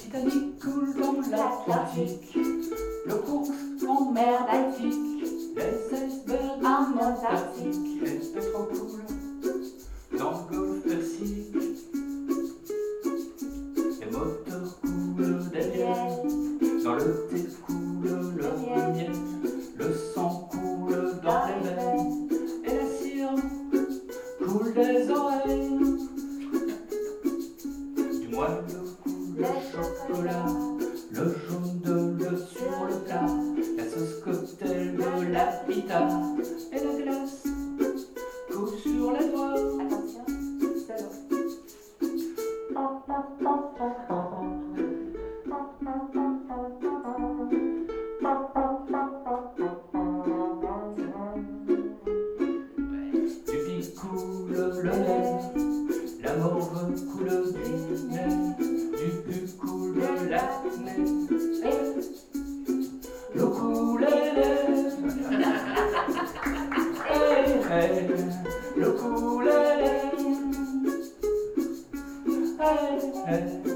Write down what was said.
Titanic coule dans l'Atlantique, le cours en mer Baltique, les icebergs en Antarctique, les pétrole coulent dans le golfe Persique, les moteurs coulent derrière, dans le thé coule le miel, le sang coule dans les veines, et la cire coule des oreilles, du moelle coule le chocolat, le jaune de l'œuf sur le plat, la sauce cocktail de la pita, et la glace coule sur les doigts. Attention, solo. Du pic coule le lait, la morve coule du nez, du pu coule l'acné, l'eau coule et l'air. Hey, l'eau coule et l'air. Hey, hey.